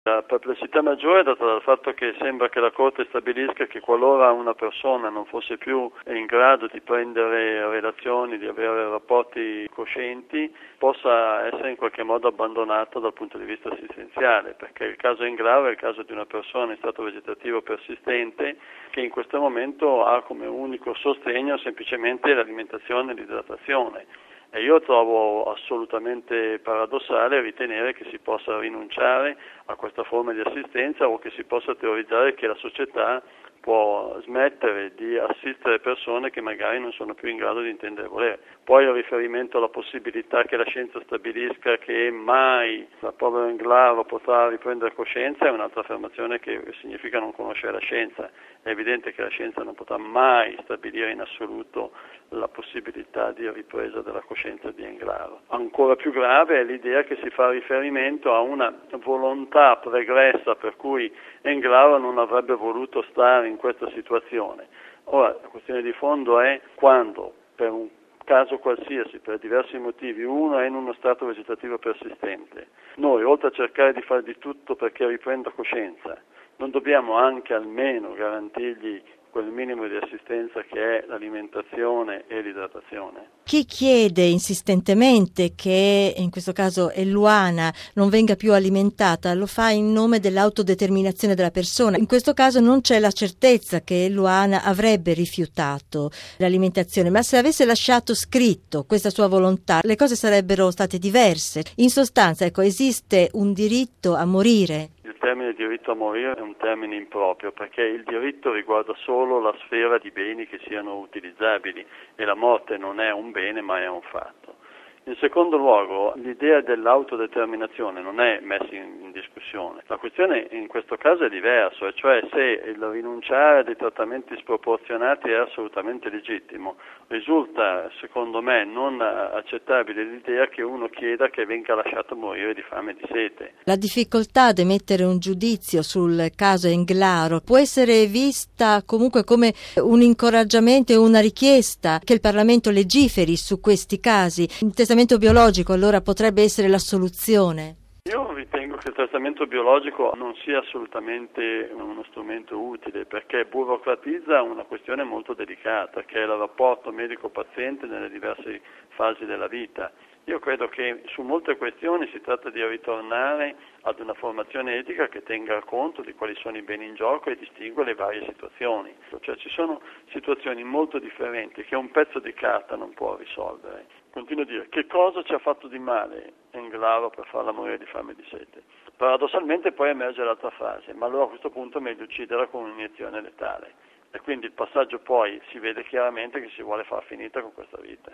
La perplessità maggiore è data dal fatto che sembra che la Corte stabilisca che qualora una persona non fosse più in grado di prendere relazioni, di avere rapporti coscienti, possa essere in qualche modo abbandonata dal punto di vista assistenziale, perché il caso Englaro è il caso di una persona in stato vegetativo persistente che in questo momento ha come unico sostegno semplicemente l'alimentazione e l'idratazione. E io trovo assolutamente paradossale ritenere che si possa rinunciare a questa forma di assistenza o che si possa teorizzare che la società può smettere di assistere persone che magari non sono più in grado di intendere e volere. Poi il riferimento alla possibilità che la scienza stabilisca che mai la povera Englaro potrà riprendere coscienza è un'altra affermazione che significa non conoscere la scienza. È evidente che la scienza non potrà mai stabilire in assoluto la possibilità di ripresa della coscienza di Englaro. Ancora più grave è l'idea che si fa riferimento a una volontà pregressa per cui Englaro non avrebbe voluto stare in questa situazione. Ora, la questione di fondo è quando, per un caso qualsiasi, per diversi motivi, uno è in uno stato vegetativo persistente, noi, oltre a cercare di fare di tutto perché riprenda coscienza, non dobbiamo anche almeno garantirgli quel minimo di assistenza che è l'alimentazione e l'idratazione. Chi chiede insistentemente che, in questo caso Eluana, non venga più alimentata, lo fa in nome dell'autodeterminazione della persona. In questo caso non c'è la certezza che Eluana avrebbe rifiutato l'alimentazione, ma se avesse lasciato scritto questa sua volontà, le cose sarebbero state diverse. In sostanza, esiste un diritto a morire. Il termine diritto a morire è un termine improprio perché il diritto riguarda solo la sfera di beni che siano utilizzabili e la morte non è un bene ma è un fatto. In secondo luogo, l'idea dell'autodeterminazione non è messa in discussione. La questione in questo caso è diversa, e cioè se il rinunciare a dei trattamenti sproporzionati è assolutamente legittimo. Risulta, secondo me, non accettabile l'idea che uno chieda che venga lasciato morire di fame e di sete. La difficoltà di emettere un giudizio sul caso Englaro può essere vista comunque come un incoraggiamento e una richiesta che il Parlamento legiferi su questi casi. Il testamento biologico allora potrebbe essere la soluzione. Io ritengo che il trattamento biologico non sia assolutamente uno strumento utile perché burocratizza una questione molto delicata che è il rapporto medico-paziente nelle diverse fasi della vita. Io credo che su molte questioni si tratta di ritornare ad una formazione etica che tenga conto di quali sono i beni in gioco e distingue le varie situazioni. Cioè ci sono situazioni molto differenti che un pezzo di carta non può risolvere. Continuo a dire, che cosa ci ha fatto di male Englaro per farla morire di fame e di sete? Paradossalmente poi emerge l'altra frase, ma allora a questo punto è meglio ucciderla con un'iniezione letale. E quindi il passaggio poi si vede chiaramente che si vuole far finita con questa vita.